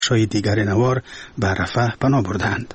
شای دیگر نوار به رفح پناه بردند.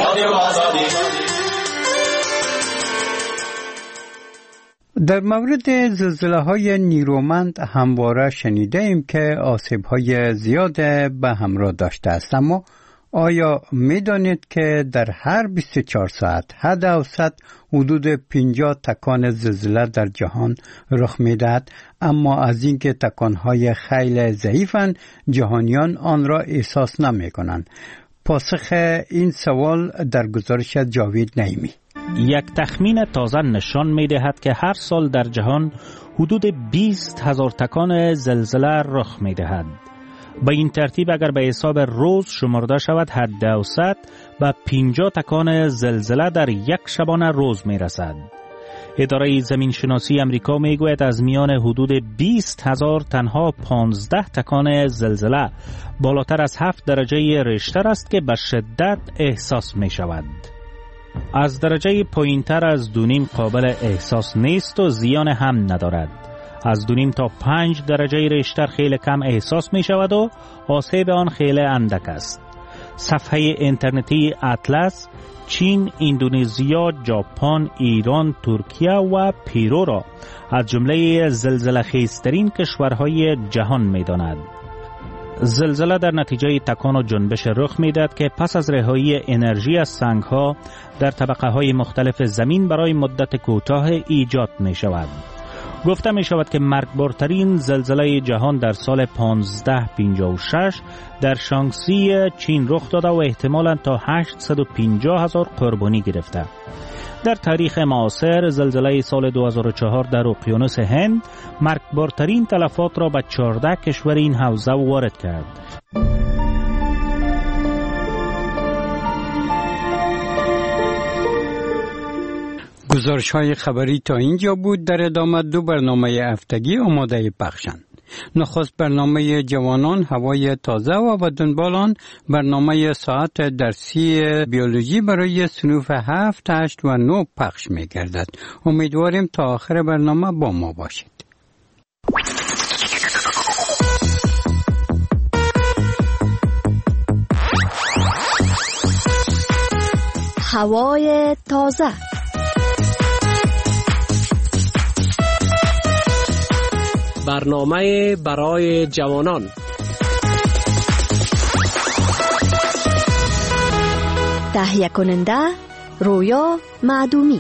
در مورد زلزله‌های نیرومند همواره شنیده ایم که آسیب‌های زیاد به همراه داشته است، اما آیا می‌دانید که در هر 24 ساعت حد اوسط حدود 50 تکان زلزله در جهان رخ می‌دهد، اما از اینکه تکان‌های خیلی ضعیفند جهانیان آن را احساس نمی‌کنند؟ پاسخ این سوال در گزارش جاوید نعیمی. یک تخمین تازه نشان می‌دهد که هر سال در جهان حدود 20,000 تکان زلزله رخ می‌دهد. به این ترتیب اگر به حساب روز شمرده شود حد اوسط به 50 تکان زلزله در یک شبانه روز می‌رسد. اداره زمین شناسی امریکا میگوید از میان حدود 20,000 تنها 15 تکان زلزله بالاتر از 7 درجه ریشتر است که به شدت احساس می‌شود. از درجه پایینتر از 2.5 قابل احساس نیست و زیان هم ندارد. از 2.5 تا 5 درجه ریشتر خیلی کم احساس می شود و آسیب آن خیلی اندک است. صفحه اینترنتی اطلس چین، اندونزیا، ژاپن، ایران، ترکیه و پیرو را از جمله زلزله خیزترین کشورهای جهان می داند. زلزله در نتیجه تکان و جنبش رخ می‌دهد که پس از رهایی انرژی از سنگ‌ها در طبقه‌های مختلف زمین برای مدت کوتاه ایجاد می‌شود. گفته می‌شود که مرگبارترین زلزله جهان در سال 1556 در شانگسی چین رخ داده و احتمالاً تا 850,000 قربانی گرفته. در تاریخ معاصر زلزله سال 2004 در اقیانوس هند مرگبارترین تلفات را به 14 کشور این حوزه وارد کرد. گزارش‌های خبری تا اینجا بود. در ادامه 2 برنامه هفتگی آماده پخشند. نخست برنامه جوانان هوای تازه و به دنبال آن برنامه ساعت درسی بیولوژی برای صنوف 7، 8 و 9 پخش می گردد. امیدواریم تا آخر برنامه با ما باشید. هوای تازه. برنامه برای جوانان. تهیه کننده رویا معدومی.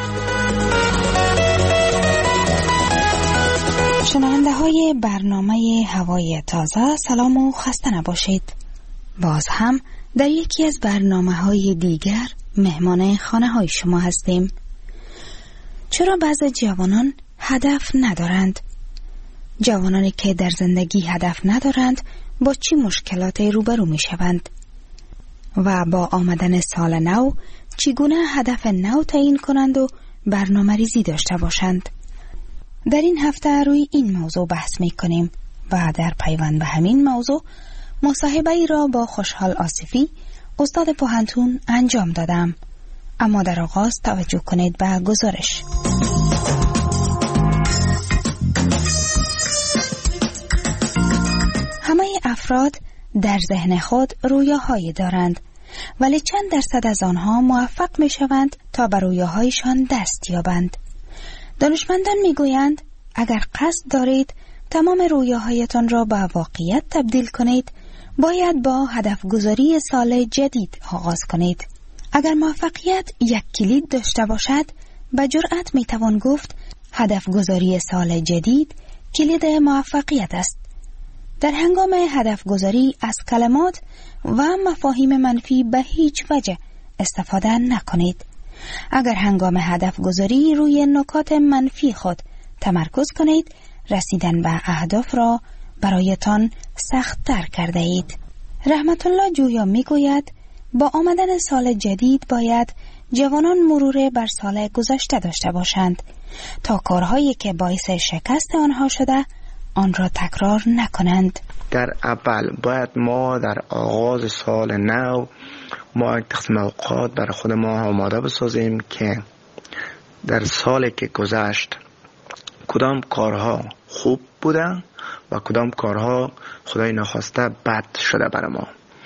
شنونده های برنامه هوای تازه، سلام و خسته نباشید. باز هم در یکی از برنامه های دیگر مهمان خانه های شما هستیم. چرا بعضی جوانان هدف ندارند؟ جوانانی که در زندگی هدف ندارند با چی مشکلاتی روبرو می شوند؟ و با آمدن سال نو چگونه هدف نو تعیین کنند و برنامه ریزی داشته باشند؟ در این هفته روی این موضوع بحث می کنیم و در پیوند به همین موضوع مصاحبه ای را با خوشحال آصفی استاد پوهنتون انجام دادم. اما در آغاز توجه کنید به گزارش. همه افراد در ذهن خود رویاهایی دارند، ولی چند درصد از آنها موفق می شوند تا به رویاهایشان دست یابند. دانشمندان می گویند اگر قصد دارید تمام رویاهایتان را به واقعیت تبدیل کنید، باید با هدف گذاری سال جدید آغاز کنید. اگر موفقیت یک کلید داشته باشد، به جرأت می توان گفت هدف گذاری سال جدید کلید موفقیت است. در هنگام هدف گذاری از کلمات و مفاهیم منفی به هیچ وجه استفاده نکنید. اگر هنگام هدف گذاری روی نکات منفی خود تمرکز کنید، رسیدن به اهداف را برایتان سخت تر کرده اید. رحمت الله جویا می گوید با آمدن سال جدید باید جوانان مرور بر سال گذشته داشته باشند تا کارهایی که باعث شکست آنها شده آن را تکرار نکنند. در اول باید ما در آغاز سال نو ما یک تقسیم اوقات برای خود ما آماده بسازیم که در سالی که گذشت کدام کارها خوب بودن و کدام کارها خدای نخواسته بد شده برای ما.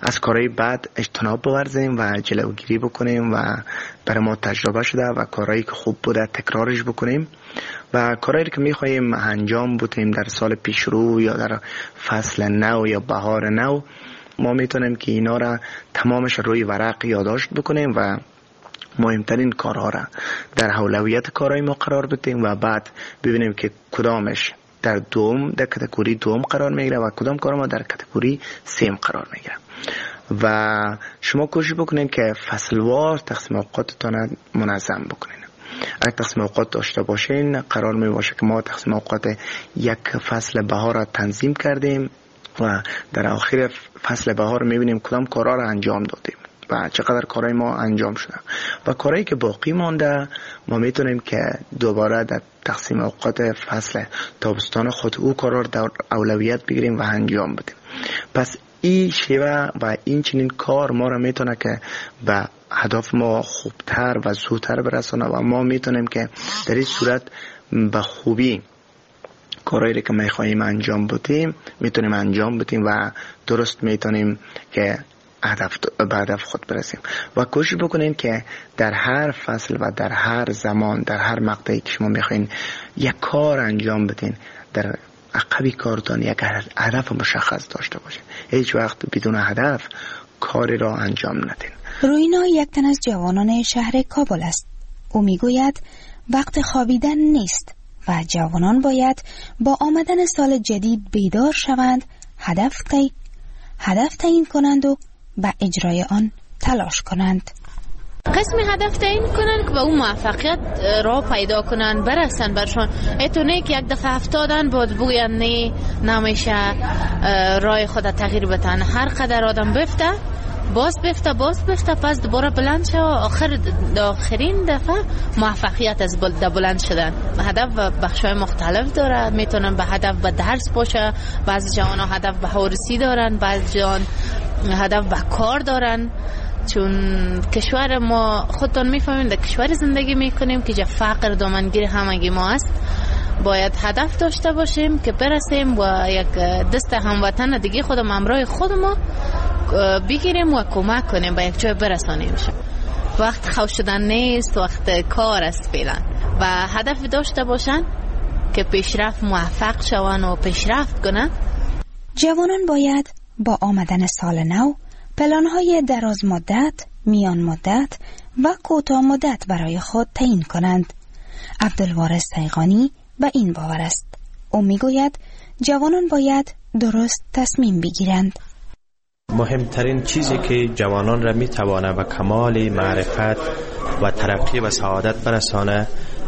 از کارهای بد اجتناب بورزیم و جلوگیری بکنیم و برای ما تجربه شده و کارهایی که خوب بوده تکرارش بکنیم و کارهایی که میخواییم انجام بدیم در سال پیش رو یا در فصل نو یا بهار نو، ما میتونیم که اینا را تمامش روی ورق یادداشت بکنیم و مهمترین کارها را در اولویت کارهای ما قرار بدیم و بعد ببینیم که کدامش در کاتگوری دوم قرار میگیره و کدام کار ما در کاتگوری سیم قرار میگیره. و شما کوشش بکنین که فصلوار تقسیم اوقاتتان منظم بکنین. اگر تقسیم اوقات داشته باشین قرار می باشه که ما تقسیم اوقات یک فصل بهار را تنظیم کردیم و در آخر فصل بهار میبینیم کدام کارها را انجام دادیم و چقدر کارهای ما انجام شده و کارهایی که باقی مانده ما میتونیم که دوباره در تقسیم اوقات فصل تابستان خود او کارها در اولویت بگیریم و انجام بدیم. پس این شیوه و این چنین کار ما را میتونه که به هدف ما خوبتر و زودتر برسانه و ما میتونیم که در این صورت به خوبی کارهایی که میخواییم انجام بدیم میتونیم انجام بدیم و درست میتونیم که به هدف خود برسیم و کوشش بکنین که در هر فصل و در هر زمان در هر مقطعی که شما میخواین یک کار انجام بدین در عقبی کارتان یک هدف مشخص داشته باشین. هیچ وقت بدون هدف کاری را انجام ندین. روینا یک تن از جوانان شهر کابل است. او میگوید وقت خوابیدن نیست و جوانان باید با آمدن سال جدید بیدار شوند، هدف تعیین کنند و به اجرای آن تلاش کنند. قسم هدف تعیین کنن که به اون موفقیت را پیدا کنن برسن برشان. ایتونه که یک دفعه افتادن بود بگوین نه نمیشه رای خود تغییر بدن. هر قدر آدم باز بفته پس دوباره بلند شه آخرین دفعه موفقیت از بلند شدن. هدف و بخشای مختلف داره. میتونن به هدف به درس باشه، بعضی جوان ها هدف به هورسی دارن، بعضی جوان هدف به کار دارن. چون کشور ما خودتون میفهمین در کشور زندگی میکنیم که جا فقر دامنگیر همگی ما است. باید هدف داشته باشیم که برسیم و یک دست هموطن دیگه خودم همراه خودمو بگیریم و کمک کنیم به یک جای برسانیم. وقت خوش شدن نیست، وقت کار است فعلا و هدف داشته باشن که پیشرفت موفق شون و پیشرفت کنن. جوانان باید با آمدن سال نو پلان‌های دراز مدت، میان مدت و کوتاه مدت برای خود تعیین کنند. عبدالوارث سیغانی به این باور است. او میگوید جوانان باید درست تصمیم بگیرند. مهمترین چیزی که جوانان را میتوانه به کمال معرفت و ترقی و سعادت برسانه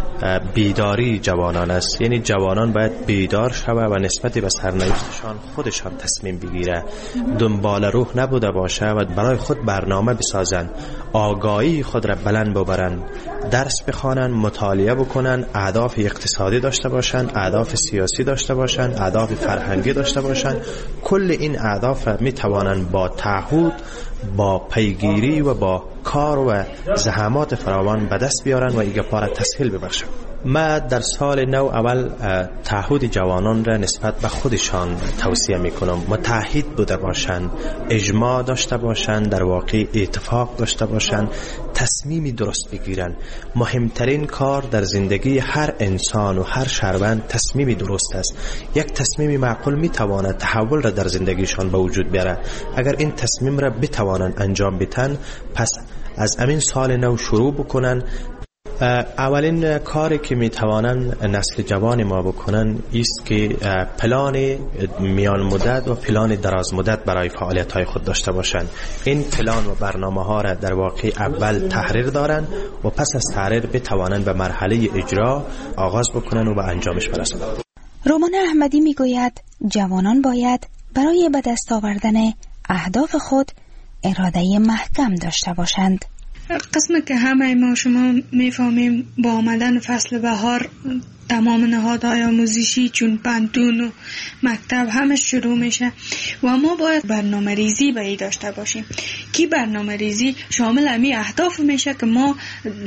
بیداری جوانان است. یعنی جوانان باید بیدار شوه و نسبت به سرنوشتشان خودشان تصمیم بگیره، دنبال روح نبوده باشه و برای خود برنامه بسازن، آگاهی خود را بلند ببرن، درس بخوانن، مطالعه بکنن، اهداف اقتصادی داشته باشن، اهداف سیاسی داشته باشن، اهداف فرهنگی داشته باشن. کل این اهداف می توانن با تعهد، با پیگیری و با کار و زحمات فراوان به دست بیارن و ایگه پاره تسهیل ببخشن. ما در سال نو اول تعهد جوانان را نسبت به خودشان توصیه میکنم. متعهد بوده باشند، اجماع داشته باشند، در واقع اتفاق داشته باشند، تصمیمی درست بگیرن. مهمترین کار در زندگی هر انسان و هر شهروند تصمیمی درست است. یک تصمیمی معقول میتواند تحول را در زندگیشان به وجود بیاره. اگر این تصمیم را بتوانند انجام بدن، پس از امین سال نو شروع بکنن. اولین کاری که میتوانن نسل جوان ما بکنن است که پلان میان مدت و پلان دراز مدت برای فعالیت های خود داشته باشند. این پلان و برنامه ها را در واقع اول تحریر دارن و پس از تحریر بتوانن به مرحله اجرا آغاز بکنن و به انجامش برسونن. رومان احمدی میگوید جوانان باید برای به دست آوردن اهداف خود اراده محکم داشته باشند. قسم که همه ما شما میفهمیم با آمدن فصل بهار تمام نهادهای آموزشی چون پانتون و مکتب همه شروع میشه و ما باید برنامه ریزی به این داشته باشیم که برنامه ریزی شامل امی اهداف میشه که ما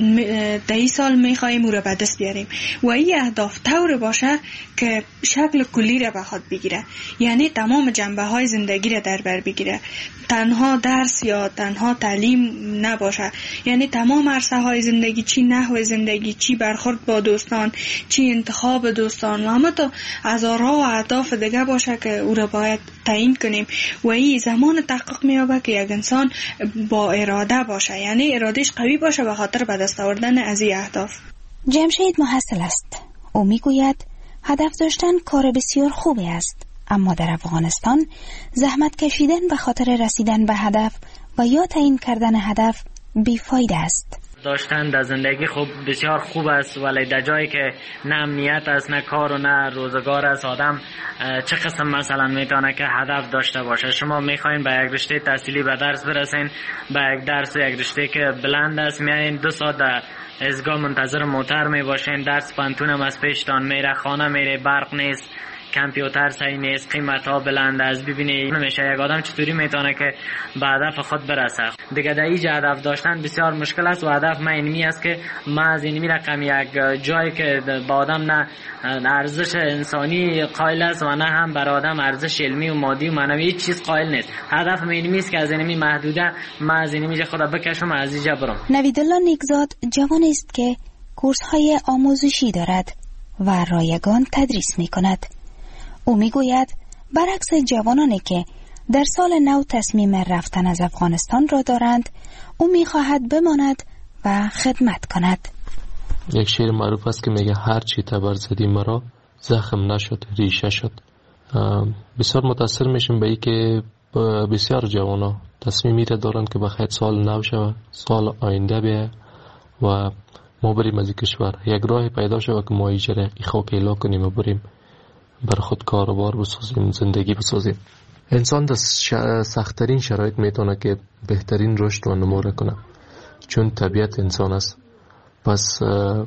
در این سال میخواییم او را به دست بیاریم و این اهداف طور باشه که شکل کلی را به خود بگیره، یعنی تمام جنبه های زندگی را در بر بگیره، تنها درس یا تنها تعلیم نباشه، یعنی تمام عرصه های زندگی، چی نحو زندگی، چی برخورد با دوستان، چی انتخاب دوستان و همه تا هزارها و اهداف دیگه باشه که او را باید تعیین کنیم و این زمان تحقق میابه که یک انسان با اراده باشه، یعنی ارادهش قوی باشه به خاطر به دست آوردن از این اهداف. جمشید محصل است. او میگوید هدف داشتن کار بسیار خوبی است، اما در افغانستان زحمت کشیدن به خاطر رسیدن به هدف و یا تعیین کردن هدف بیفایده است. داشتن در زندگی خوب بسیار خوب است، ولی در جایی که نه امنیت است، نه کار و نه روزگار است، آدم چه قسم مثلا میتونه که هدف داشته باشه؟ شما میخواین به یک رشته تحصیلی به درس برسین، به یک درس یک رشته که بلند است میایین 2 ساعت در ایستگاه منتظر موتر میباشین، درس پانتون هم از پیشتان میره، خانه میره، برق نیست، کامپیوتر صحیح نیست، قیمت ها بلند است. ببینید نمیشه یک آدم چطوری میتونه که به هدف خود برسه. دیگه در اینجا هدف داشتن بسیار مشکل است و هدف من اینمی است که ما از اینمی رقم یک جایی که با آدم نه ارزش انسانی قائل است و نه هم بر آدم ارزش علمی و مادی و معنوی هیچ چیز قائل نیست. هدف من اینمی است که از اینمی محدوده ما از اینمی خود بکشم از اینجا برم. نویدالله نیکزاد جوان است که کورس های آموزشی دارد و رایگان تدریس می کند. او میگوید برعکس جوانانی که در سال نو تصمیم رفتن از افغانستان را دارند، او میخواهد بماند و خدمت کند. یک شعر معروف است که میگه هر چی تبر زدی مرا زخم نشد ریشه شد. بسیار متاثر میشیم به این که بسیار جوانا تصمیمی را دارند که بخیر سال نو شود، سال آینده بیه و ما بریم از کشور، یک راه پیدا شود که ما ایجره خاک ایلا کنیم و بریم بر خود کاروبار بسازیم، زندگی بسازیم. انسان در سخت‌ترین شرایط میتونه که بهترین رشد و نمو کنه، چون طبیعت انسان است. پس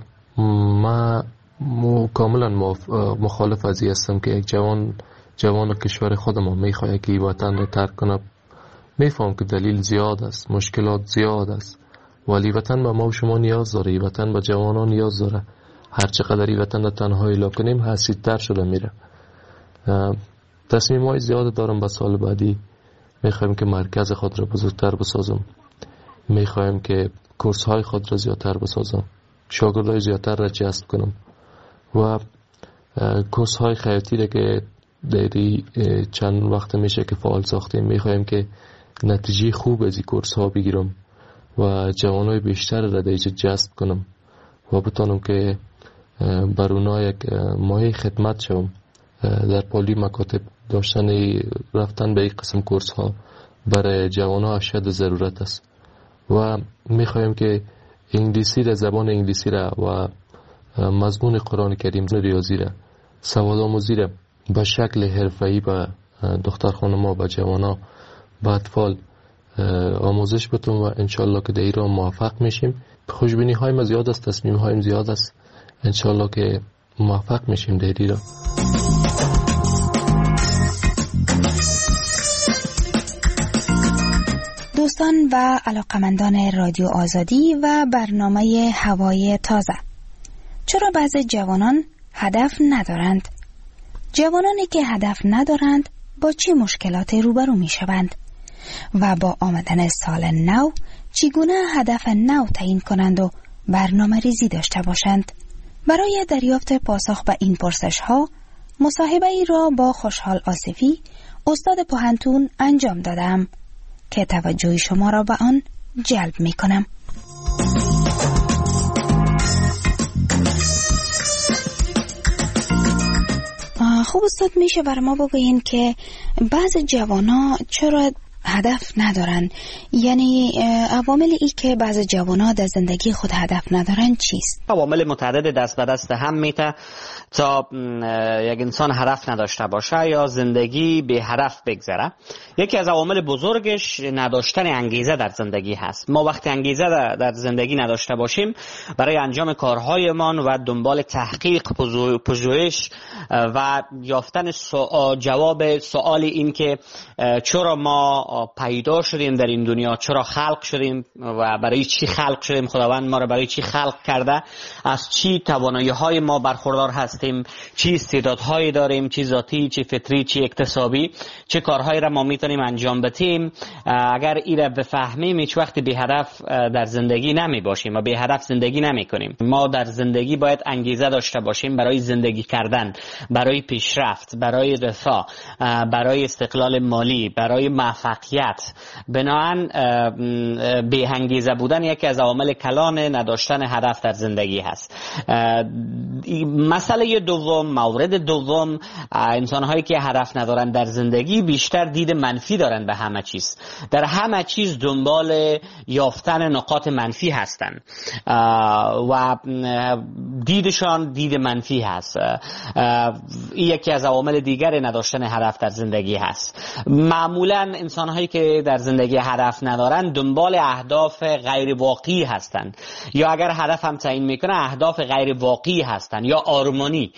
ما کاملا مخالف از این هستم که یک جوان کشور خودمان میخواه که این وطن را ترک کنه. میفهم که دلیل زیاد است، مشکلات زیاد است، ولی وطن به ما و شما نیاز داره، این وطن به جوانان نیاز داره. هر چقدر این وطن را تنها ایلا کنیم حسیدتر شده میره. تصمیم های زیاد دارم به سال بعدی. میخوایم که مرکز خود را بزرگتر بسازم، میخوایم که کورس های خود را زیادتر بسازم، شاگردای زیادتر را جذب کنم و کورس های خیاطی را که دیری چند وقت میشه که فعال ساختیم، میخوایم که نتیجه خوب از این کورس ها بگیرم و جوانای بیشتر را دیجا جذب کنم و بتانم که بر اونا یک مایه خدمت شوم. در پالی مکاتب داشتن رفتن به این قسم کورس ها برای جوان ها اشد ضرورت است و میخوایم که انگلیسی را، زبان انگلیسی را و مضمون قرآن کریم، ریاضی را، سواد آموزی را به شکل حرفه‌ای به دختر خانم‌ها، به جوان ها، به اطفال آموزش بتون و انشالله که در این را موفق میشیم. خوشبینی هایم زیاد است، تصمیم هایم زیاد است، انشالله که موفق میشیم در این را. دوستان و علاقمندان رادیو آزادی و برنامه هوای تازه، چرا بعضی جوانان هدف ندارند؟ جوانانی که هدف ندارند با چه مشکلاتی روبرو می شوند؟ و با آمدن سال نو چگونه هدف نو تعیین کنند و برنامه ریزی داشته باشند؟ برای دریافت پاسخ به این پرسش ها مصاحبه ای را با خوشحال آصفی، استاد پوهنتون انجام دادم که توجه شما را به آن جلب می کنم. خوب استاد، میشه بر ما بگوین که بعض جوانا چرا هدف ندارن، یعنی عوامل ای که بعض جوانها در زندگی خود هدف ندارن چیست؟ عوامل متعدد دست به دست هم میته تا یک انسان هدف نداشته باشه یا زندگی به هدف بگذره. یکی از عوامل بزرگش نداشتن انگیزه در زندگی هست. ما وقتی انگیزه در زندگی نداشته باشیم برای انجام کارهایمان و دنبال تحقیق، پژوهش و یافتن جواب سوال این که چرا ما پیدا شدیم در این دنیا، چرا خلق شدیم و برای چی خلق شدیم، خداوند ما را برای چی خلق کرده، از چی توانایی‌های ما برخوردار هستیم، چی استعدادهایی داریم، چی ذاتی، چی فطری، چی اکتسابی، چه کارهایی را ما میتونیم انجام بدیم. اگر این را بفهمیم هیچ وقت به هدف در زندگی نمی باشیم و به هدف زندگی نمی کنیم. ما در زندگی باید انگیزه داشته باشیم برای زندگی کردن، برای پیشرفت، برای رفاه، برای استقلال مالی، برای موفقیت. بنابراین به انگیزه بودن یکی از عوامل کلان نداشتن هدف در زندگی هست. مسئله دوم، مورد دوم، انسان‌هایی که هدف ندارن در زندگی بیشتر دید منفی دارن به همه چیز. در همه چیز دنبال یافتن نقاط منفی هستن و دیدشان دید منفی هست. این یکی از عوامل دیگر نداشتن هدف در زندگی هست. معمولا انسان‌هایی که در زندگی هدف ندارن دنبال اهداف غیر واقعی هستن، یا اگر هدف هم تعیین میکنه اهداف غیر واقعی هستن یا آرمانی،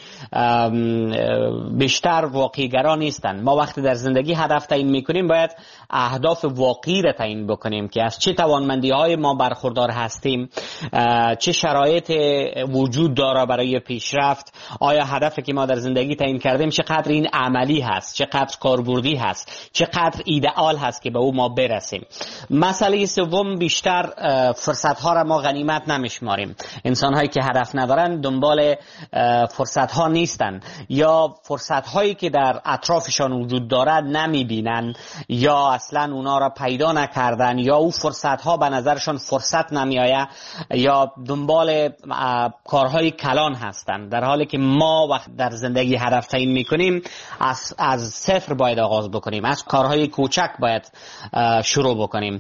بیشتر واقعی گرا نیستن. ما وقتی در زندگی هدف تعیین میکنیم باید اهداف واقعی را تعیین بکنیم که از چه توانمندی های ما برخوردار هستیم، چه شرایط وجود داره برای پیشرفت، آیا هدفی که ما در زندگی تعیین کردیم چقدر این عملی هست، چقدر کاربردی هست، چقدر ایدئال هست که به او ما برسیم. مسئله سوم، بیشتر فرصت ها را ما غنیمت نمیشماریم. انسان هایی که هدف ندارن دنبال فرصت ها نیستن یا فرصت هایی که در اطرافشان وجود دارد نمیبینن یا اصلا اونا را پیدا نکردن یا او فرصت ها به نظرشان فرصت نمیآید یا دنبال کارهای کلان هستن، در حالی که ما وقت در زندگی هدف تعیین میکنیم از صفر باید آغاز بکنیم، از کارهای کوچک باید شروع بکنیم.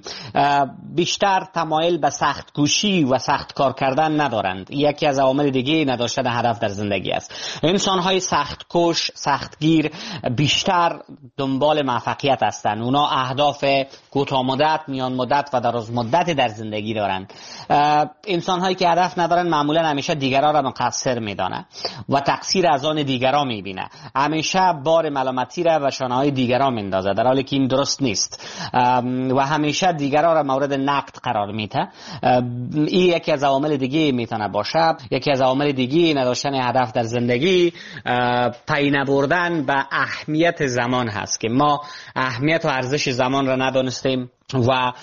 بیشتر تمایل به سخت کوشی و سخت کار کردن ندارند. یکی از عوامل دیگه نداشتن هدف در زندگی است. انسان‌های سخت کوش، سختگیر بیشتر دنبال موفقیت هستند. اونا اهداف کوتاه مدت، میان مدت و دراز مدت در زندگی دارند. انسان‌هایی که هدف ندارن معمولا همیشه دیگران را مقصر میدانه و تقصیر از آن دیگران میبینه. همیشه بار ملامتی را و شانه‌های دیگران میندازه، در حالی که این درست نیست و همیشه دیگران را مورد نقد قرار میده. این یکی از عوامل دیگه میتونه باشه. یکی از عوامل دیگه نداشتن هدف در زندگی پی نبردن به اهمیت زمان هست که ما اهمیت و ارزش زمان را ندانستیم و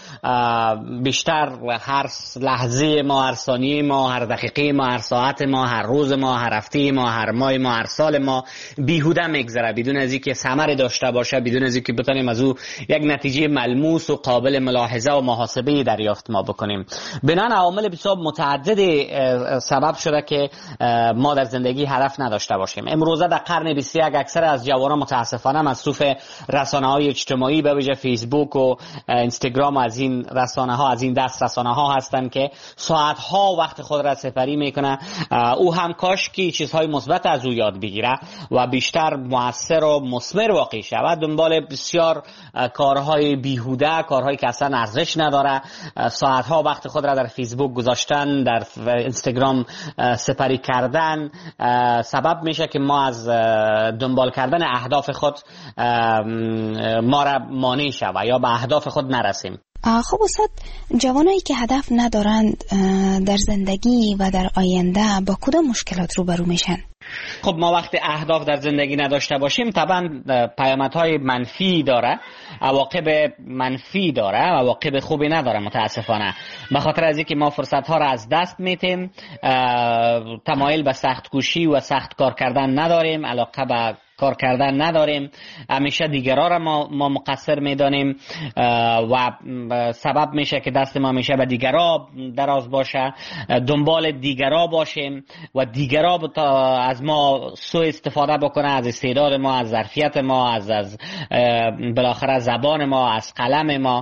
بیشتر هر لحظه ما، هر ثانیه ما، هر دقیقه ما، هر ساعت ما، هر روز ما، هر هفته ما، هر ماه ما، هر سال ما بیهوده میگذره بدون از اینکه ثمری داشته باشه، بدون از اینکه بتونیم از او یک نتیجه ملموس و قابل ملاحظه و محاسبه دریافت ما بکنیم. بنابراین عوامل بسیار متعدد سبب شده که ما در زندگی هدف نداشته باشیم. امروزه در قرن 21 اکثر از جوانان متاسفانه مصروف رسانه‌های اجتماعی به ویژه فیسبوک و اینستاگرام از این رسانه ها، از این دست رسانه ها هستند که ساعت ها وقت خود را سپری میکنه. او هم کاش که چیزهای مثبت از او یاد بگیره و بیشتر مؤثر و مثمر واقع شود. دنبال بسیار کارهای بیهوده، کارهایی که اصلا ارزش نداره، ساعت ها وقت خود را در فیسبوک گذاشتن، در اینستاگرام سپری کردن سبب میشه که ما از دنبال کردن اهداف خود ما را مانع شود یا به اهداف خود نرسیم. خب استاد، جوانایی که هدف ندارند در زندگی و در آینده با کدام مشکلات روبرو میشن؟ خب ما وقتی اهداف در زندگی نداشته باشیم طبعا پیامدهای منفی داره، عواقب منفی داره، عواقب خوبی نداره متاسفانه. به خاطر از اینکه ما فرصت ها را از دست میتیم، تمایل به سخت کوشی و سخت کار کردن نداریم، علاقه به کار کردن نداریم، همیشه دیگرها را ما مقصر میدانیم و سبب میشه که دست ما همیشه به دیگرها دراز باشه، دنبال دیگرها باشیم و دیگرها از ما سوء استفاده بکنه، از استعداد ما، از ظرفیت ما، از بالاخره زبان ما، از قلم ما،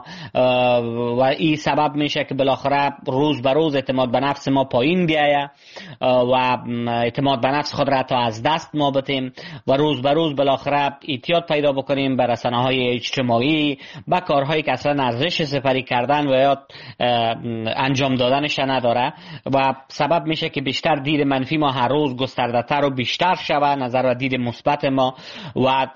و این سبب میشه که بالاخره روز به روز اعتماد به نفس ما پایین بیایه و اعتماد به نفس خود را تا از دست ما بتیم و روز به روز بالاخره اعتیاد پیدا بکنیم به رسانه‌های اجتماعی، به کارهایی که اصلا ارزش سپری کردن و یا انجام دادنش نداره و سبب میشه که بیشتر دید منفی ما هر روز گسترده‌تر و بیشتر شوه، نظر و دید مثبت ما و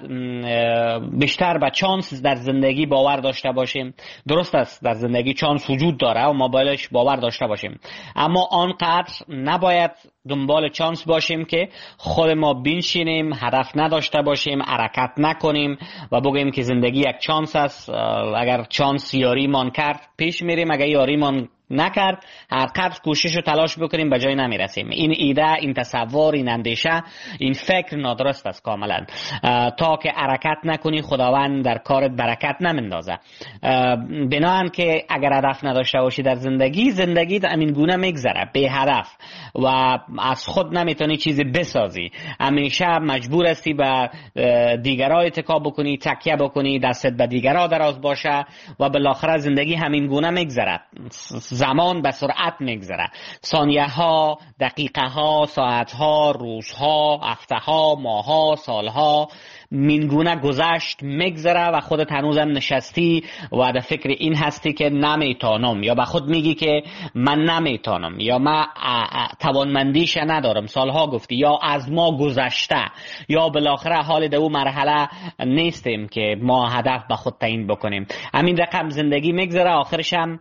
بیشتر به چانس در زندگی باور داشته باشیم. درست است در زندگی چانس وجود داره و ما بایدش باور داشته باشیم، اما آنقدر نباید دنبال چانس باشیم که خود ما بنشینیم، هدف نداشته باشیم، حرکت نکنیم و بگیم که زندگی یک چانس است، اگر چانس یاریمان کرد پیش میریم، اگر یاریمان نکرد هر قدر کوشش و تلاش بکنیم به جای نمیرسیم. این ایده، این تصور، این اندیشه، این فکر نادرست است کاملا. تا که حرکت نکنی خداوند در کارت برکت نمیندازه. بنابراین که اگر هدف نداشته باشی در زندگی همین گونه میگذره بی هدف و از خود نمیتونی چیزی بسازی، همیشه مجبور هستی به دیگرها اتکا بکنی، تکیه بکنی، دستت به دیگرها دراز باشه و بالاخره زندگی همین گونه میگذره. زمان به سرعت میگذره، ثانیه ها، دقیقه ها، ساعت ها، روزها، هفته ها، ماه ها، سال ها مینگونه گذشت میگذره و خودت هنوزم نشستی و در فکر این هستی که نمیتونم، یا به خود میگی که من نمیتونم، یا من توانمندیش ندارم، سالها گفتی، یا از ما گذشته، یا بالاخره حال در اون مرحله نیستیم که ما هدف به خود تعیین بکنیم. همین رقم زندگی میگذره، آخرش هم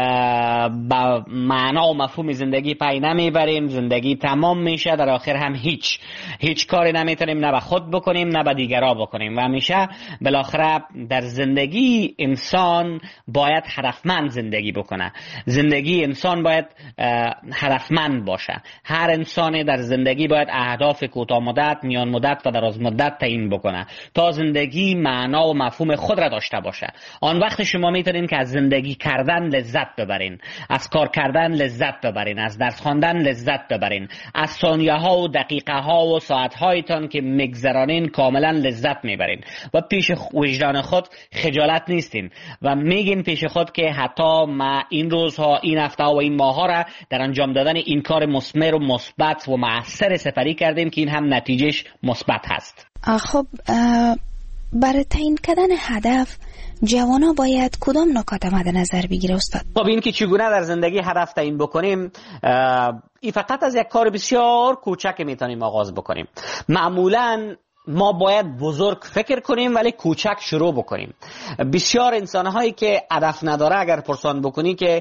با معنا و مفهوم زندگی پی نمیبریم، زندگی تمام میشه، در آخر هم هیچ کاری نمیتونیم نه به خود بکنیم نه به دیگران بکنیم و همیشه بالاخره در زندگی انسان باید هدفمند زندگی بکنه. زندگی انسان باید هدفمند باشه. هر انسان در زندگی باید اهداف کوتاه مدت، میان مدت و دراز مدت تعیین بکنه تا زندگی معنا و مفهوم خود را داشته باشه. آن وقت شما میتونین که از زندگی کردن لذت ببرین، از کار کردن لذت ببرین، از درس خواندن لذت ببرین، از ثانیه ها و دقیقه ها و ساعت هایتان که میگذرانین کاملا لذت میبرین و پیش وجدان خود خجالت نیستین و میگین پیش خود که حتی ما این روزها، این هفته و این ماه ها را در انجام دادن این کار مثمر و مثبت و مؤثر سپری کردیم که این هم نتیجهش مثبت هست. خب برای تعیین کردن هدف جوانا باید کدام نکات مد نظر بگیره استاد؟ خب این که چگونه در زندگی هدف تعیین بکنیم، این فقط از یک کار بسیار کوچک میتونیم آغاز بکنیم. معمولاً ما باید بزرگ فکر کنیم ولی کوچک شروع بکنیم. بسیار انسانهایی که هدف نداره اگر پرسان بکنی که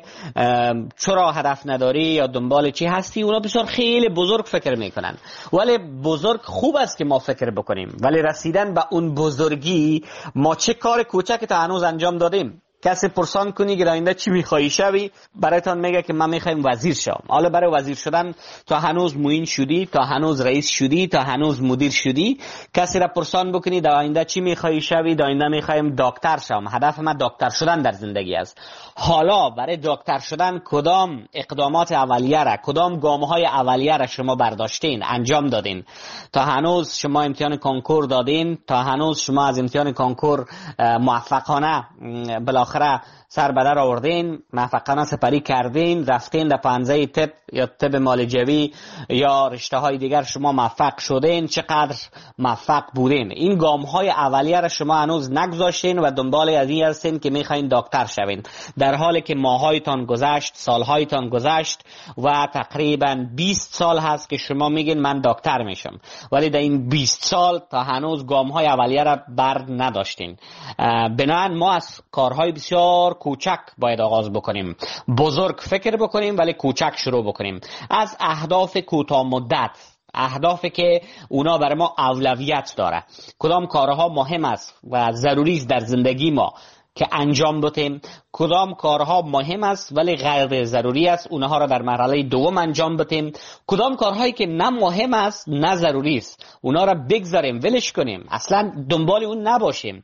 چرا هدف نداری یا دنبال چی هستی، اونا بسیار خیلی بزرگ فکر میکنن. ولی بزرگ خوب است که ما فکر بکنیم، ولی رسیدن به اون بزرگی ما چه کار کوچکی تا هنوز انجام دادیم. کسی پرسان کنی که آینده چی میخوایی شوی، برایتان میگه که من میخوایم وزیر شم. حالا برای وزیر شدن تا هنوز معین شدی، تا هنوز رئیس شدی، تا هنوز مدیر شدی. کسی را پرسان بکنی در آینده چی میخوایی شوی، در آینده میخوایم دکتر شم، هدف من دکتر شدن در زندگی است. حالا برای دکتر شدن کدام اقدامات اولیه را، کدام گام‌های اولیه را شما برداشتین، انجام دادین؟ تا هنوز شما امتحان کنکور دادین، تا هنوز شما از امتحان کنکور موفقانه بالاخره سر به در آوردین، موفقانه سپری کردین، رفتین در پانزه طب یا طب معالجوی یا رشته های دیگر شما موفق شدین، چقدر موفق بودین؟ این گام های اولیه را شما هنوز نگذاشتین و دنبال از این هستین که میخواین دکتر شوین، در حالی که ماهایتان گذشت، سالهایتان گذشت و تقریبا 20 سال هست که شما میگین من دکتر میشم، ولی در این 20 سال تا هنوز گام های اولیه را بر نداشتین. بنابراین ما از کارهای بسیار کوچک باید آغاز بکنیم، بزرگ فکر بکنیم ولی کوچک شروع بکنیم. از اهداف کوتاه مدت، اهدافی که اونا برای ما اولویت داره، کدام کارها مهم است و ضروری است در زندگی ما، که انجام بدیم، کدام کارها مهم است ولی غیر ضروری است اونها را در مرحله دوم انجام بدیم، کدام کارهایی که نه مهم است نه ضروری است اونها را بگذاریم ولش کنیم، اصلا دنبال اون نباشیم.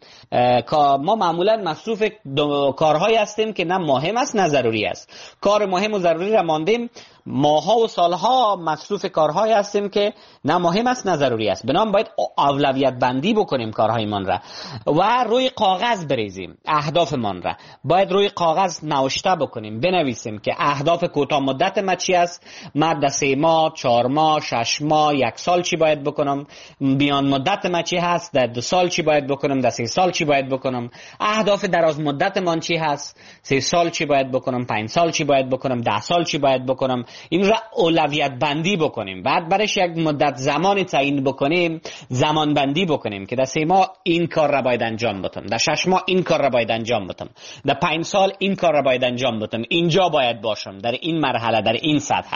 ما معمولا مصروف کارهایی هستیم که نه مهم است نه ضروری است. کار مهم و ضروری را ماندیم، ماها و سالها مصروف کارهایی هستیم که نه مهم است نه ضروری است. بنابراین باید اولویت بندی بکنیم کارهایمان را و روی کاغذ بریزیم. اهدافمان را باید روی کاغذ نوشته بکنیم، بنویسیم که اهداف کوتاه مدت ما چی است، من در 3 ماه، 4 ماه، 6 ماه، 1 سال چی باید بکنم، میان مدت ما چی هست، در 2 سال چی باید بکنم، در 3 سال چی باید بکنم، اهداف دراز مدت من چی هست، 3 سال چی باید بکنم، 5 سال چی باید بکنم، 10 سال چی باید بکنم. این را اولویت بندی بکنیم. بعد برایش یک مدت زمانی تعیین بکنیم، زمان بندی بکنیم که در 3 ماه این کار را باید انجام بدم، در 6 ماه این کار را باید انجام بدم، در 5 سال این کار را باید انجام بدم، اینجا باید باشم، در این مرحله، در این سطح.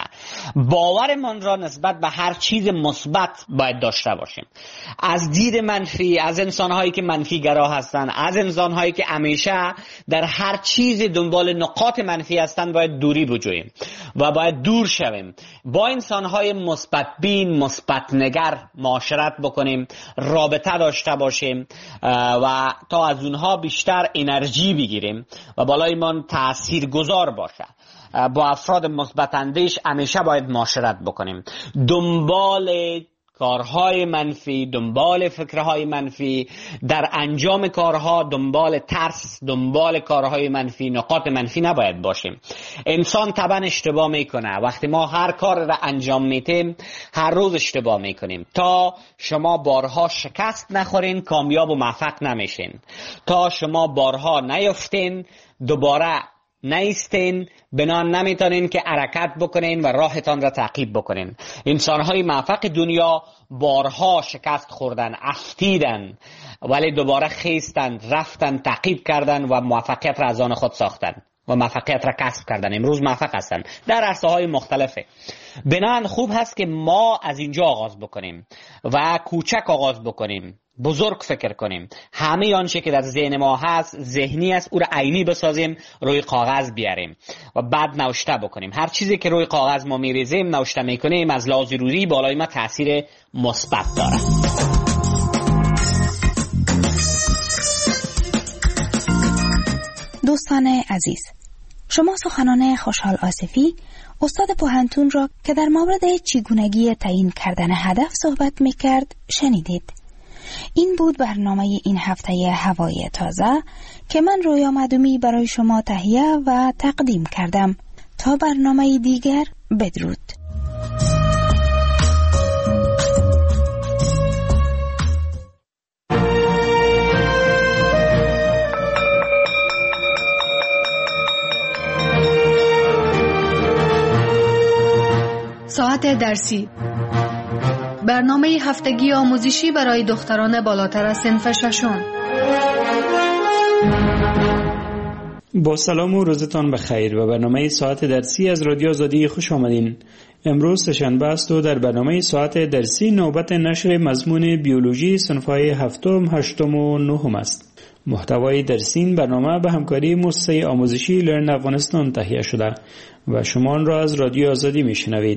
باورمان را نسبت به هر چیز مثبت باید داشته باشیم. از دید منفی، از انسان‌هایی که منفی گرا هستند، از انسان‌هایی که همیشه در هر چیز دنبال نقاط منفی هستند باید دوری بجوییم و باید دور شویم. با انسان‌های مثبت بین، مثبت نگر معاشرت بکنیم، رابطه داشته باشیم و تا از اونها بیشتر انرژی بگیریم و بالایمان تاثیرگذار باشه. با افراد مثبت اندیش همیشه باید معاشرت بکنیم. دنبال کارهای منفی، دنبال فکرهای منفی، در انجام کارها دنبال ترس، دنبال کارهای منفی، نقاط منفی نباید باشیم. انسان طبعا اشتباه میکنه. وقتی ما هر کار را انجام میتیم هر روز اشتباه میکنیم. تا شما بارها شکست نخورین کامیاب و موفق نمیشین. تا شما بارها نیفتین دوباره نیستین، بنان نمیتونین که حرکت بکنین و راهتان را تعقیب بکنین. انسانهای موفق دنیا بارها شکست خوردن، افتیدن، ولی دوباره خیستن، رفتن، تعقیب کردن و موفقیت را از آن خود ساختن و موفقیت را کسب کردن. امروز موفق هستن در عرصه‌های مختلفه. بنان خوب هست که ما از اینجا آغاز بکنیم و کوچک آغاز بکنیم، بزرگ فکر کنیم. همه آنچه که در ذهن ما هست ذهنی است، او را عینی بسازیم، روی کاغذ بیاریم و بعد نوشته بکنیم. هر چیزی که روی کاغذ ما میریزیم، نوشته میکنیم، از لحاظ روحی بالای ما تاثیر مثبت داره. دوستان عزیز، شما سخنان خوشحال آصفی، استاد پوهنتون را که در مورد چگونگی تعیین کردن هدف صحبت میکرد شنیدید. این بود برنامه این هفته هوای تازه که من رویا معدومی برای شما تهیه و تقدیم کردم. تا برنامه دیگر، بدرود. ساعت درسی، برنامه هفتگی آموزشی برای دختران بالاتر از صنف ششم. با سلام و روزتان بخیر و برنامه ساعت درسی از رادیو آزادی خوش آمدین. امروز سه‌شنبه است و در برنامه ساعت درسی نوبت نشر مضمون بیولوژی صنف‌های هفتم، هشتم و نهم است. محتوای درسی این برنامه به همکاری مؤسسه آموزشی لرن افغانستان تهیه شده و شما آن را از رادیو آزادی میشنوید.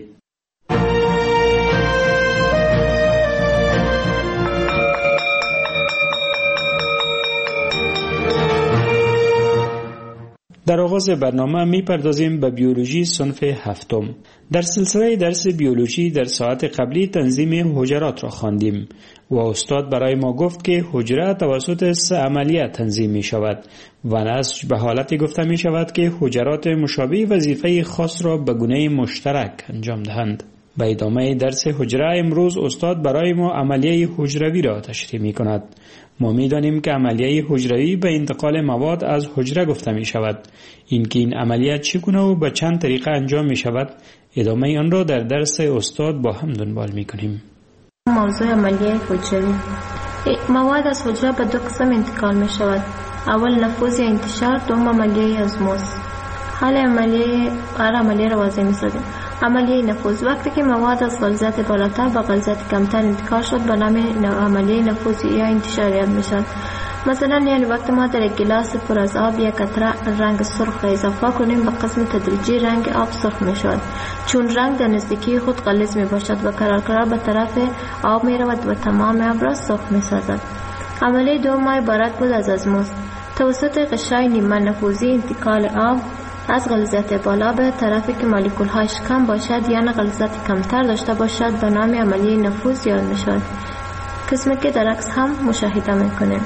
در آغاز برنامه میپردازیم به بیولوژی صنف هفتم. در سلسله درس بیولوژی در ساعت قبلی تنظیم حجرات را خواندیم و استاد برای ما گفت که حجره توسط 3 عملیه تنظیم می شود و نسج به حالتی گفته می شود که حجرات مشابه وظیفه خاص را به گونه مشترک انجام دهند. به ادامه درس حجره امروز استاد برای ما عملیه حجروی را تشریح می کند. ما می دانیم که عملیه حجروی به انتقال مواد از حجره گفته می شود. اینکه این عملیه چگونه و به چند طریقه انجام می شود، ادامه آن را در درس استاد با هم دنبال می کنیم. موضوع عملیه حجروی. مواد از حجره به 2 قسم انتقال می شود. اول نفوذ یا انتشار، دوم عملیه ازموز. حال عملیه را واضح می سازیم. عملیه نفوذ، وقتی که مواد از غلظت بالاتر به غلظت کمتر انتقال شد به نام عملیه نفوذ یا انتشار یاد می شود. مثلا یعنی وقت ما در یک گلاس پر از آب یک قطره رنگ سرخ را اضافه کنیم به قسم تدریجی رنگ آب سرخ می شود، چون رنگ در نزدیکی خود غلیظ می باشد و قرار به طرف آب می رود و تمام آب را سرخ می سازد. عملیه دوم عبارت بود از آزموز. توسط غشای نیمه نفوذی انتقال آب از غلیظیت بالا به طرفی که مولکول هاش کم باشد یا غلیظیت کمتر داشته باشد به نام عملیه نفوذ یاد می شود، قسمی که در عکس هم مشاهده می کنیم.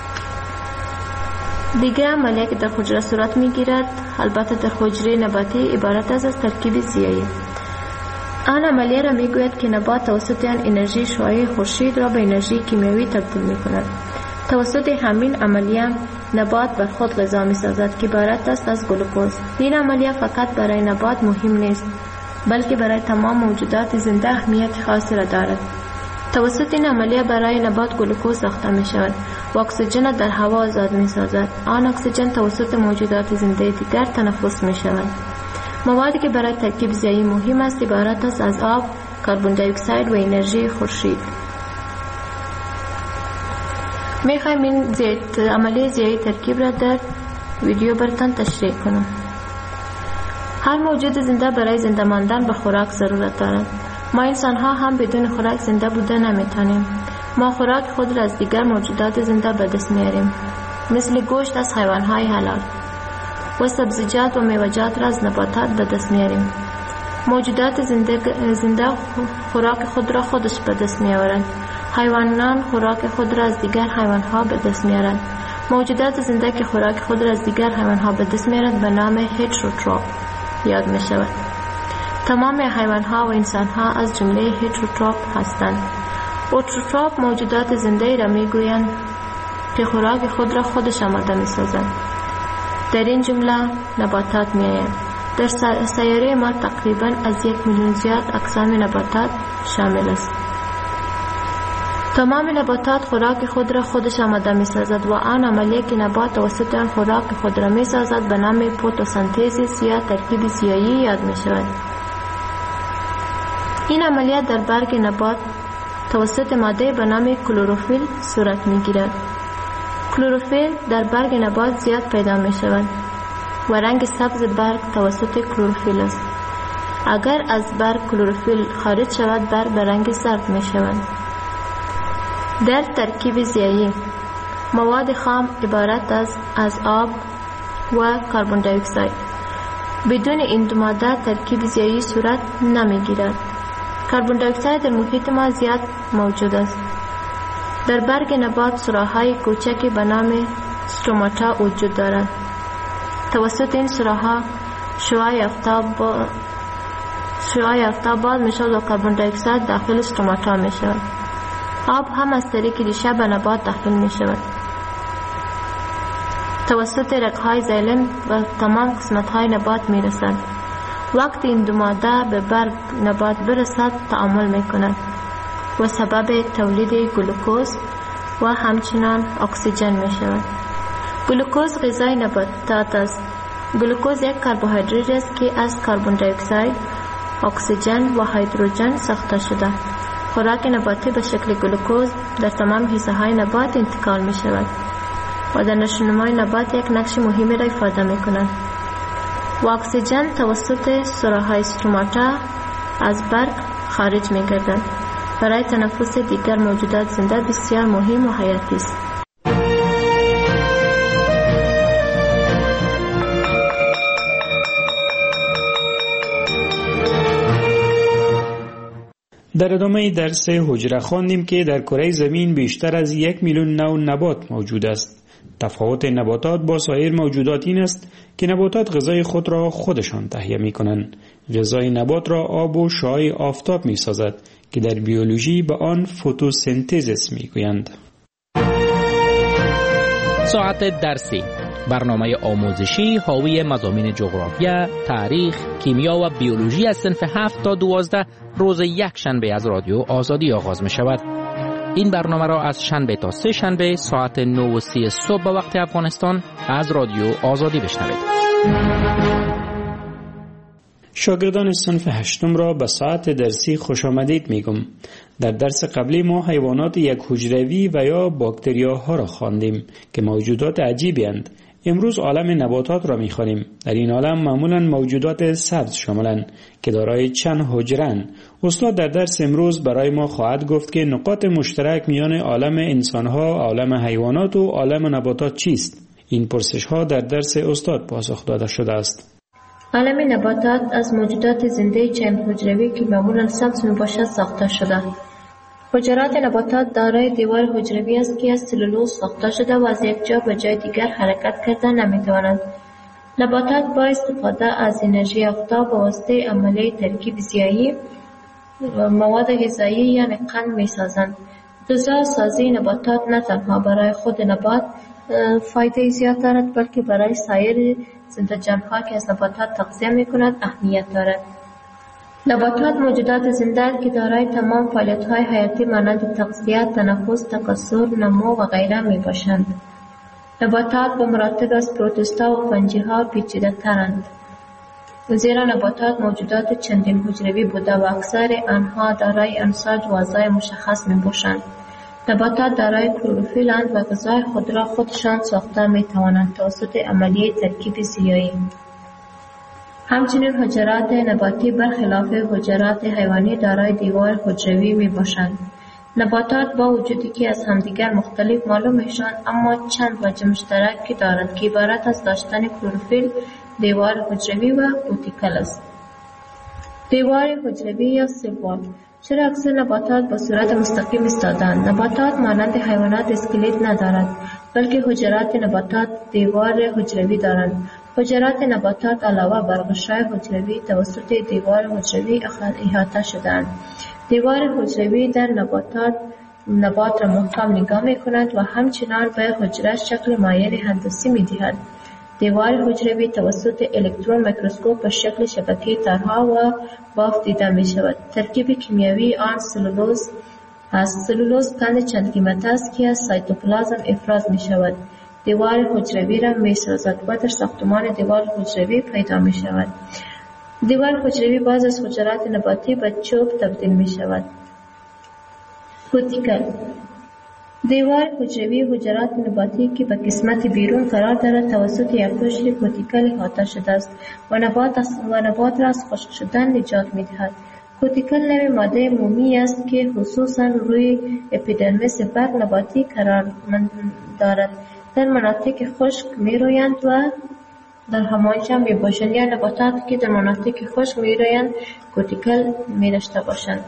دیگر عملیه که در حجره صورت می گیرد، البته در حجره نباتی، عبارت از ترکیب ضیایی. آن عملیه را می گوید که نبات توسط آن انرژی شعاعی خورشید را به انرژی کیمیایی تبدیل می کند. توسط همین عملیه نبات بر خود غذا می سازد که عبارت است از گلوکوز. این عملیه فقط برای نبات مهم نیست، بلکه برای تمام موجودات زنده اهمیت خاصی را دارد. توسط این عملیه برای نبات گلوکوز ساخته می شود و اکسیژن در هوا آزاد می سازد. آن اکسیژن توسط موجودات زنده دیگر تنفس می شود. موادی که برای ترکیب ضیایی مهم است عبارت است از آب، کربن دی اکساید و انرژی خورشید. می خواهیم این عملیه ضیایی ترکیب را در ویدیو براتون تشریح کنم. هر موجود زنده برای زنده ماندن به خوراک ضرورت دارد. ما انسان ها هم بدون خوراک زنده بوده نمیتونیم. ما خوراک خود را از دیگر موجودات زنده به دست میاریم، مثل گوشت از حیوان های حلال و سبزیجات و میوه‌جات را از نباتات به دست میاریم. موجودات زنده خوراک خود را خودش به دست میآورند. حیوانان خوراک خود را از دیگر حیوان ها به دست میارند. موجودات زنده که خوراک خود را از دیگر حیوان ها به دست میارند به نام هتروتروف یاد می شود. تمام حیوان ها و انسان ها از جمله هتروتروف هستند. اوتروتروف موجودات زنده را می گویند که خوراک خود را خودش آماده می سازند. در این جمله نباتات می آیند. در سیاره ما تقریبا از 1 میلیون زیاد اقسام نباتات شامل است. تمام نباتات خوراک خود را خودش آماده می سازد و آن عملیه که نبات توسط آن خوراک خود را می سازد به نام فتوسنتز یا ترکیب ضیایی یاد می شود. این عملیه در برگ نبات توسط ماده به نام کلروفیل صورت می گیرد. کلروفیل در برگ نبات زیاد پیدا می شود و رنگ سبز برگ توسط کلروفیل است. اگر از برگ کلروفیل خارج شود برگ به رنگ زرد می شود. در ترکیب ضیایی مواد خام عبارت از آب و کربن دی اکساید. بدون این دو ماده ترکیب ضیایی صورت نمی گیرد. کربن دی اکساید در محیط ما زیاد موجود است. در برگ نبات سوراخ‌های کوچکی به نام استروماتا وجود دارد. توسط این سوراخ‌ها شعاع آفتاب باز می شود و کربن دی اکساید داخل استروماتا می شود. آب هم از طریق ریشه به نبات داخل می شود. توسط رگ‌های زیلم و تمام قسمت‌های نبات می رسد. وقتی این دو ماده به برگ نبات برسد تعامل می کند و سبب تولید گلوکوز و همچنان اکسیژن می شود. گلوکوز غذای نباتات است. گلوکوز یک کربوهیدرات است که از کربن دی اکساید، اکسیژن و هیدروژن ساخته شده. خوراک نباتی به شکل گلوکوز در تمام حصه های نبات انتقال می شود و در نشونمای نبات یک نقش مهمی را ایفاده می کند. و اکسیژن توسط سوراخ‌های استروماتا از برگ خارج می گردد. برای تنفس دیگر موجودات زنده بسیار مهم و حیاتی است. در ادامه درس حجره خواندیم که در کره زمین بیشتر از 1 میلیون نوع نبات موجود است. تفاوت نباتات با سایر موجودات این است که نباتات غذای خود را خودشان تهیه می کنند. غذای نبات را آب و شعاع آفتاب می سازد که در بیولوژی به آن فتوسنتز می گویند. ساعت درسی، برنامه آموزشی حاوی مضامین جغرافیا، تاریخ، کیمیا و بیولوژی از صنف 7 تا 12 روز یک شنبه از رادیو آزادی آغاز می شود. این برنامه را از شنبه تا سه شنبه ساعت 9:30 صبح به وقت افغانستان از رادیو آزادی بشنوید. شاگردان صنف 8 را به ساعت درسی خوش آمدید میگم. در درس قبلی ما حیوانات یک حجروی و یا باکتریاها را خواندیم که موجودات عجیبی اند. امروز عالم نباتات را میخوانیم. در این عالم معمولا موجودات سبز شاملند که دارای چند حجره‌اند. استاد در درس امروز برای ما خواهد گفت که نقاط مشترک میان عالم انسانها، عالم حیوانات و عالم نباتات چیست؟ این پرسش ها در درس استاد پاسخ داده شده است. عالم نباتات از موجودات زنده چند حجروی که معمولا سبز میباشد ساخته شده. حجرات نباتات دارای دیوار حجروی است که از سلولوز ساخته شده و از یک جا به جای دیگر حرکت کردن نمیتوانند. نباتات با استفاده از انرژی آفتاب به واسطه عملیه ترکیب زیایی مواد غذایی یعنی قند میسازند. غذا سازی نباتات نه تنها برای خود نبات فایده زیاد دارد بلکه برای سایر زنده‌جان‌ها که از نباتات تغذیه می‌کنند اهمیت دارد. نباتات موجودات زنده که دارای تمام فعالیت‌های حیاتی مانند تغذیه، تنفس، تکثر، نمو و غیره میباشند. نباتات به مراتب از پروتوستا و فنجی‌ها پیچیده‌ترند. زیرا نباتات موجودات چندین حجروی بوده و اکثر آنها دارای انساج و اعضای مشخص میباشند. نباتات دارای کلروفیل اند و غذای خود را خودشان ساخته میتوانند توسط عملیه ترکیب زیایی. همچنین حجرات نباتی برخلاف حجرات حیوانی دارای دیوار حجروی میباشند. نباتات با وجودی که از همدیگر مختلف معلوم میشوند اما چند وجه مشترک دارند که عبارت از داشتن کلروفیل، دیوار حجروی و کوتیکل است. دیوار حجروی یا سیل. چرا اکثر نباتات به صورت مستقیم ایستاده‌اند؟ نباتات مانند حیوانات اسکلت ندارد بلکه حجرات نباتات دیوار حجروی دارند. حجرات نباتات علاوه بر غشای حجروی توسط دیوار حجروی احاطه شده‌اند. دیوار حجروی در نبات را محکم نگاه می‌کند و همچنان به حجره شکل مایع هندسی می‌دهد. دیوار حجروی توسط الکترون میکروسکوپ به شکل شبکه تارها و بافت دیده می شود. ترکیب کیمیایی آن سلولوز است. سلولوز قند چند قیمت است که از سایتوپلازم افراز می شود. دیوار حجروی را می سازد و در ساختمان دیوار حجروی پیدا می شود. دیوار حجروی بعض از حجرات نباتی به چوب تبدیل می شود. کوتیکل دیوار حجروی حجرات نباتی که به قسمت بیرون قرار دارد توسط یک قشر کوتیکل احاطه شده است و نبات را از خشک شدن نجات می‌دهد. کوتیکل نوعی ماده مومی است که خصوصا روی اپیدرمیس برگ نباتی قرار دارد. در مناطق خشک می‌رویند و در همانجا می‌باشند یا نباتات که در مناطق خشک می‌رویند کوتیکل می‌داشته باشند.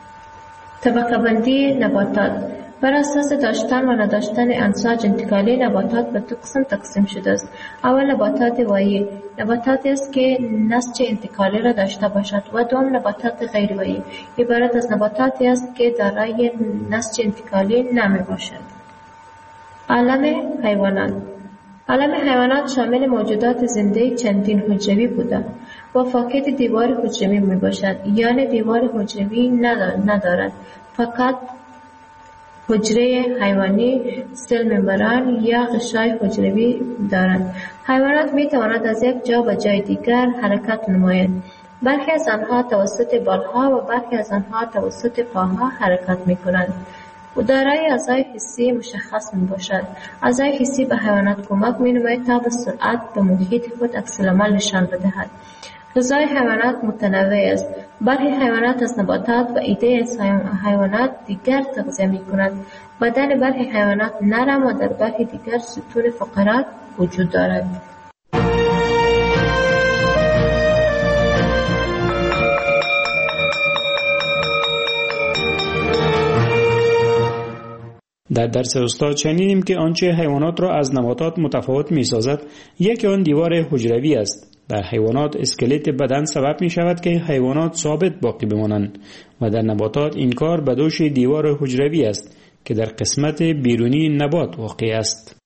طبقه بندی نباتات بر اساس داشتن و نداشتن انساج انتقالی نباتات به دو قسم تقسیم شده است. اول نباتات وایی، نباتاتی است که نسج انتقالی را داشته باشد و دوم نباتات غیر وایی، عبارت از نباتاتی است که دارای نسج انتقالی نمی باشد. عالم حیوانات. عالم حیوانات شامل موجودات زنده چندین حجروی بوده و فاقد دیوار حجروی می باشد، یعنی دیوار حجروی ندارد، فقط حجره حیوانی، سل ممبران یا غشای حجروی دارند. حیوانات می توانند از یک جا به جای دیگر حرکت نمایند. برخی از آنها توسط بالها و برخی از آنها توسط پاها حرکت می کنند. و دارای اعضای حسی مشخص می باشد. اعضای حسی به حیوانات کمک می نماید تا به سرعت به محیط خود عکس‌العمل نشان بدهد. غذای حیوانات متنوع است. برخی حیوانات از نباتات و ایده از حیوانات دیگر تغذیه می کنند. بدن برخی حیوانات نرم و در برخی دیگر ستون فقرات وجود دارد. در درس استاد شنیدیم که آنچه حیوانات را از نباتات متفاوت می سازد یکی آن دیوار حجروی است. در حیوانات اسکلت بدن سبب می شود که حیوانات ثابت باقی بمانند و در نباتات این کار به دوش دیوار حجروی است که در قسمت بیرونی نبات واقع است.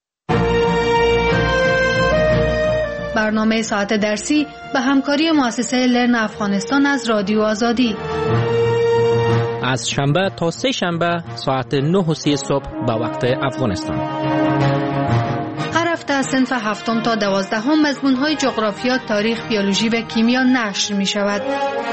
برنامه ساعت درسی به همکاری مؤسسه لرن افغانستان از رادیو آزادی از شنبه تا سه شنبه ساعت 9:30 صبح به وقت افغانستان. هر هفته صنف 7 تا 12 مضمون‌های جغرافیا، تاریخ، بیولوژی و کیمیا نشر می‌شود.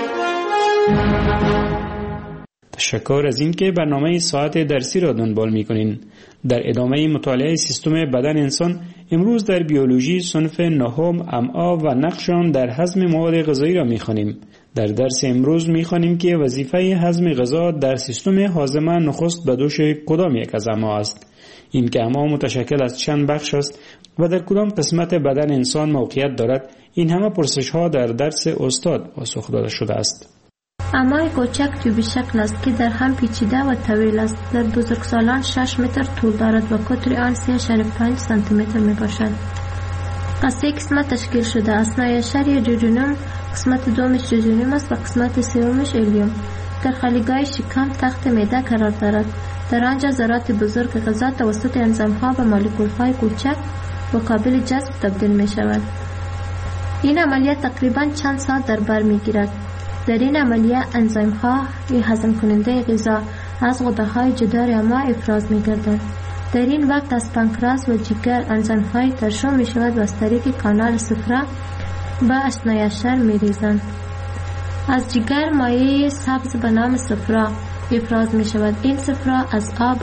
تشکر از اینکه برنامه ساعت درسی را دنبال می‌کنین. در ادامه مطالعه سیستم بدن انسان، امروز در بیولوژی صنف 9 امعا و نقش آن در هضم مواد غذایی را می‌خوانیم. در درس امروز می‌خوانیم که وظیفه هضم غذا در سیستم هاضمه نخست به دوش کدام یک از امعا است. این که امعا متشکل از چند بخش است و در کدام قسمت بدن انسان موقعیت دارد، این همه پرسش‌ها در درس استاد پاسخ داده شده است. امعای کوچک تیوبی شکل است که در هم پیچیده و طویل است. در بزرگسالان 6 متر طول دارد و قطر آن 3.5 سانتی متر می باشد. از 3 قسمت تشکیل شده است. نیشتر یا جوجونوم، قسمت دومش جوجونوم است و قسمت سومش الیوم. در خالیگاه شکم تخت معده قرار دارد. در آنجا ذرات بزرگ غذا توسط انزیم‌ها و مولکول‌های کوچک و قابل جذب تبدیل می شود. این عملیات تقریباً چند ساعت در بر می گیرد. در این عملیه انزیم‌ها هضم کننده غذا از غده‌های جدار امعا افراز می‌گردند. در این وقت از پانکراس و جگر انزیم‌های ترشح می‌شود و از طریق کانال صفرا به اشنایشر می‌ریزند. از جگر مایع سبز به نام صفرا افراز می‌شود. این صفرا از آب،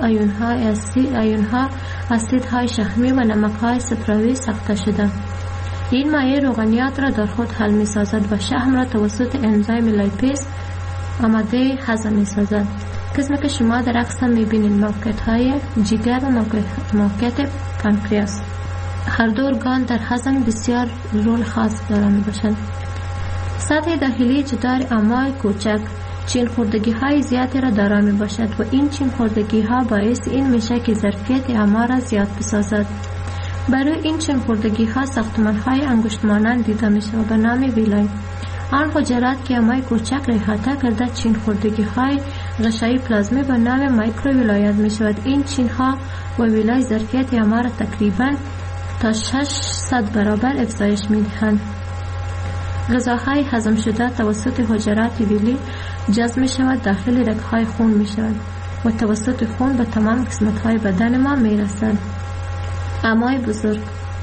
آیون‌ها، اسیدهای شحمی و نمک‌های صفراوی ساخته شده. این مایع روغنیات را در خود حل می سازد و شحم را توسط انزیم لیپیز آماده هضم می سازد. قسمی که شما در عکس می بینید موقعیت های جگر و موقعیت پانکریاس. هر دو ارگان در هضم بسیار رول خاص دارند می باشند. سطح داخلی جدار امعای کوچک چین خوردگی های زیادی را دارا می باشد و این چین خوردگی ها باعث این میشه که ظرفیت امعا را زیاد بسازد. برای این چین خوردگی ها ساختمان های انگشت مانند دیده می شود به نام ویلای. آن حجرات که امعای کوچک را احاطه کرده چین خوردگی های غشایی پلازمی به نام مایکرو ویلایت می شود. این چین ها و ویلای ظرفیت امعا را تقریبا تا 600 برابر افزایش می دهند. غذاهای هضم شده توسط حجرات ویلی جذب می شود داخل رگهای خون می شود و توسط خون به تمام قسمت های بدن ما می رسد. امعای بزرگ،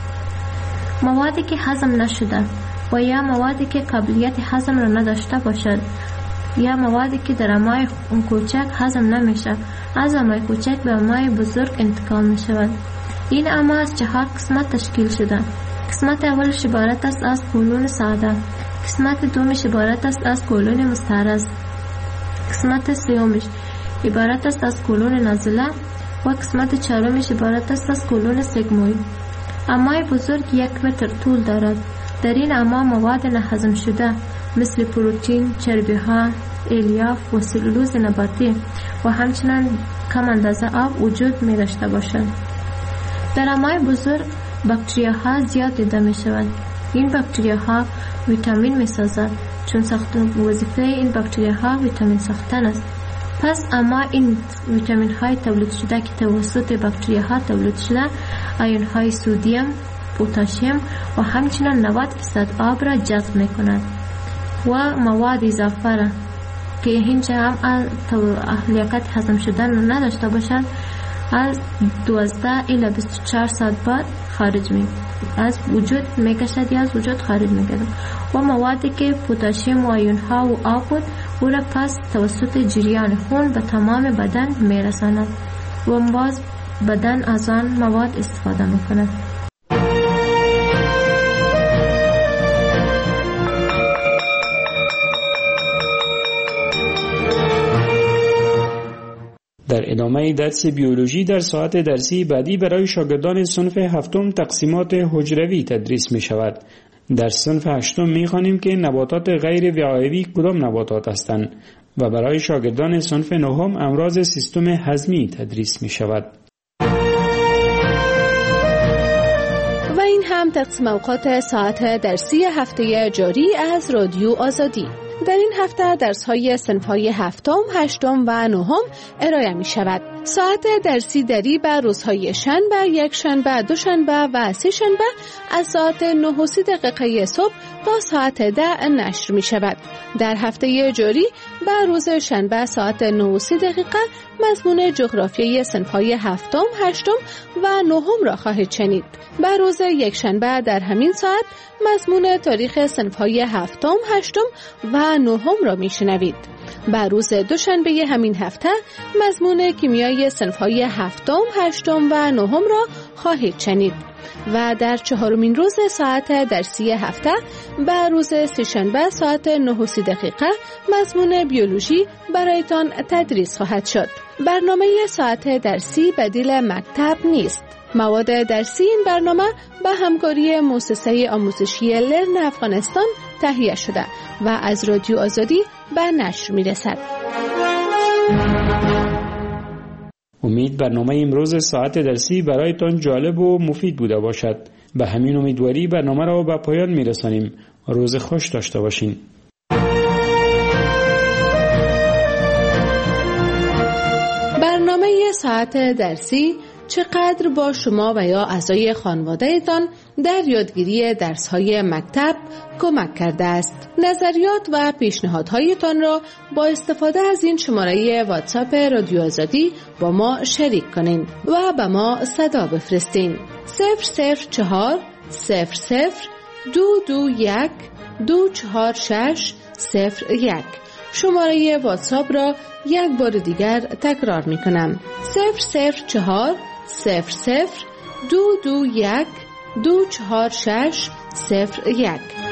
موادی که هضم نشده و یا موادی که قابلیت هضم را نداشته باشد یا موادی که در امعای کوچک هضم نمیشه از امعای کوچک به امعای بزرگ انتقال می شود. این امعا از 4 قسمت تشکیل شده. قسمت اولش عبارت است از کولون ساده، قسمت دومش عبارت است از کولون مستعرض، قسمت سومش عبارت است از کولون نازله و قسمت چهارمش عبارت است از کولون سگموید. امعای بزرگ 1 متر طول دارد. در این امعا مواد نهضم شده مثل پروتئین، چربی‌ها، الیاف و سلولوز نباتی و همچنین کم اندازه آب وجود می داشته باشد. در امعای بزرگ باکتریاها زیاد دیده می شوند. این باکتریاها ویتامین می سازند چون وظیفه این باکتریاها ویتامین ساختن است. پس اما این ویتامین های تولید شده که توسط باکتریاها تولید شده آیون های سودیم، پتاسیم و همچنین 90% آب را جذب می کند و مواد اضافه را که اینجا هم لیاقت هضم شدن نداشته باشند از 12 الی 24 ساعت بعد خارج می از وجود می کشد یا از وجود خارج می گردد و موادی که پتاسیم و آیون ها و آب بود او را پس توسط جریان خون به تمام بدن می رساند و باز بدن از آن مواد استفاده می کند. در ادامه درس بیولوژی در ساعت درسی بعدی برای شاگردان صنف 7 تقسیمات حجروی تدریس می شود. در صنف 8 می خوانیم که نباتات غیر وعایی کدام نباتات هستند و برای شاگردان صنف 9 امراض سیستم هضمی تدریس می شود. و این هم تقسیم اوقات ساعت درسی هفته جاری از رادیو آزادی. در این هفته درس‌های صنف‌های 7، 8 و 9 ارائه می شود. ساعت درسی دری به روزهای شنبه، یک شنبه، دوشنبه و سه شنبه از ساعت 9:30 صبح تا ساعت 10 نشر می شود. در هفته جاری به روز شنبه ساعت 9:30 مضمون جغرافیای صنف‌های هفتم، هشتم و نهم را خواهید شنید. به روز یک شنبه در همین ساعت مضمون تاریخ صنف‌های هفتم، هشتم و نهم را می شنوید. به روز دوشنبه همین هفته مضمون کیمیای صنف‌های هفتم، هشتم و نهم را خواهید شنید. و در چهارمین روز ساعت درسی هفته به روز سه‌شنبه ساعت 9:30 مضمون بیولوژی برایتان تدریس خواهد شد. برنامه ساعت درسی بدیل مکتب نیست. مواد درسی این برنامه به همکاری مؤسسه آموزشی لرن افغانستان تهیه شده و از رادیو آزادی به نشر می‌رسد. امید برنامه امروز ساعت درسی برایتان جالب و مفید بوده باشد. به همین امیدواری برنامه را به پایان می‌رسانیم. روز خوش داشته باشین. برنامه ساعت درسی چقدر با شما و یا اعضای خانواده‌تان در یادگیری درس‌های مکتب کمک کرده است. نظریات و پیشنهادهایتان را با استفاده از این شماره واتساپ رادیو آزادی با ما شریک کنین و به ما صدا بفرستین. 004 00 221 246 01. شماره واتساپ را یک بار دیگر تکرار می کنم. 004 00 221 246 01.